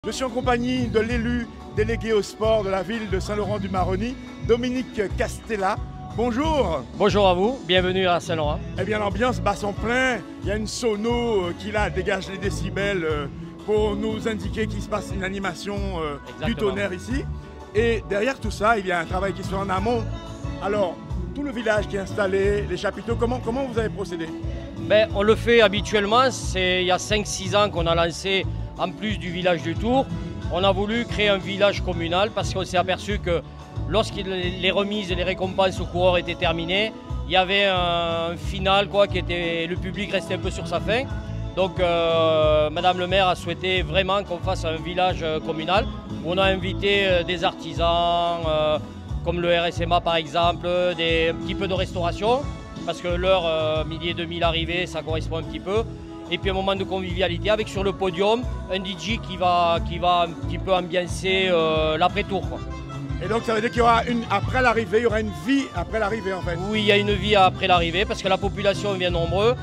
Je suis en compagnie de l'élu délégué au sport de la ville de Saint-Laurent-du-Maroni, Dominique Castella. Bonjour. Bonjour à vous, bienvenue à Saint-Laurent. Eh bien l'ambiance bat son plein, il y a une sono qui là dégage les décibels pour nous indiquer qu'il se passe une animation du tonnerre ici. Et derrière tout ça, il y a un travail qui se fait en amont. Alors, tout le village qui est installé, les chapiteaux, comment vous avez procédé? On le fait habituellement, il y a 5-6 ans qu'on a lancé, en plus du village du Tour, on a voulu créer un village communal parce qu'on s'est aperçu que lorsque les remises et les récompenses aux coureurs étaient terminées, il y avait un final qui était, le public restait un peu sur sa faim. Donc Madame le maire a souhaité vraiment qu'on fasse un village communal où on a invité des artisans, comme le RSMA par exemple, un petit peu de restauration, parce que l'heure midi et demi l'arrivée, ça correspond un petit peu. Et puis un moment de convivialité avec sur le podium un DJ qui va un petit peu ambiancer l'après-tour. Et donc ça veut dire qu'il y aura après l'arrivée, il y aura une vie après l'arrivée en fait? Oui, il y a une vie après l'arrivée parce que la population vient nombreux.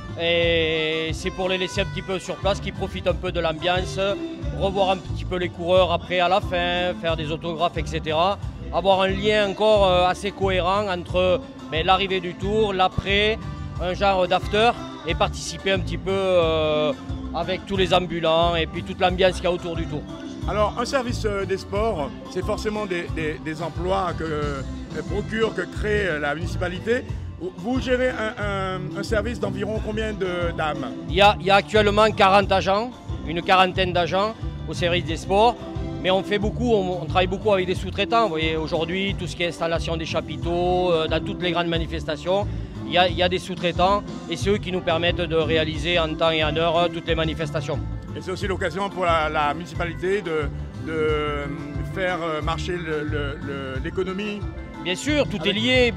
Et c'est pour les laisser un petit peu sur place, qu'ils profitent un peu de l'ambiance, revoir un petit peu les coureurs après à la fin, faire des autographes, etc. Avoir un lien encore assez cohérent entre l'arrivée du Tour, l'après, un genre d'after, et participer un petit peu avec tous les ambulants et puis toute l'ambiance qu'il y a autour du Tour. Alors un service des sports, c'est forcément des emplois que procure, que crée la municipalité. Vous gérez un service d'environ combien d'âmes? Il y a actuellement 40 agents, une quarantaine d'agents au service des sports. Mais on fait beaucoup, on travaille beaucoup avec des sous-traitants. Vous voyez, aujourd'hui, tout ce qui est installation des chapiteaux, dans toutes les grandes manifestations, il y a des sous-traitants et c'est eux qui nous permettent de réaliser en temps et en heure toutes les manifestations. Et c'est aussi l'occasion pour la municipalité de faire marcher l'économie? Bien sûr, tout est lié,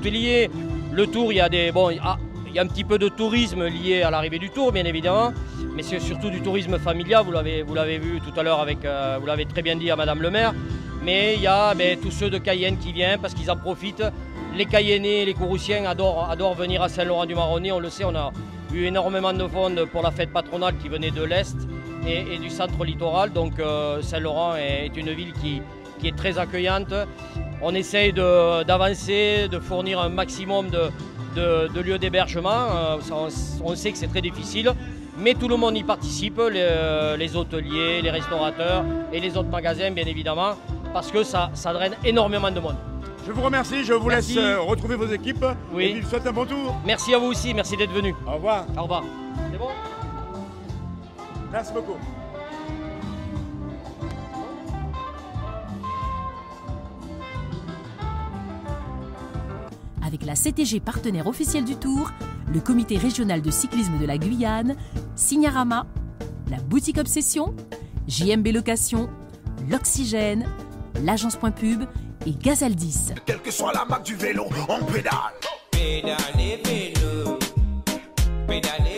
Le Tour, il y a un petit peu de tourisme lié à l'arrivée du Tour, bien évidemment, mais c'est surtout du tourisme familial, vous l'avez vu tout à l'heure, vous l'avez très bien dit à Madame le maire, mais il y a tous ceux de Cayenne qui viennent parce qu'ils en profitent. Les Cayennais, les Courrouciens adorent venir à Saint-Laurent-du-Maroni, on le sait, on a eu énormément de monde pour la fête patronale qui venait de l'Est et du centre littoral, donc Saint-Laurent est une ville qui est très accueillante. On essaye d'avancer, de fournir un maximum de lieux d'hébergement. On sait que c'est très difficile, mais tout le monde y participe, les hôteliers, les restaurateurs et les autres magasins, bien évidemment, parce que ça draine énormément de monde. Je vous remercie, je vous laisse retrouver vos équipes et je vous souhaite un bon tour. Merci à vous aussi, merci d'être venu. Au revoir. Au revoir. C'est bon? Merci beaucoup. Avec la CTG partenaire officielle du Tour, le comité régional de cyclisme de la Guyane, Signarama, la boutique Obsession, JMB Location, l'Oxygène, l'agence Point Pub et Gazaldis. Quelle que soit la marque du vélo, on pédale. Pédale, vélo, pédale.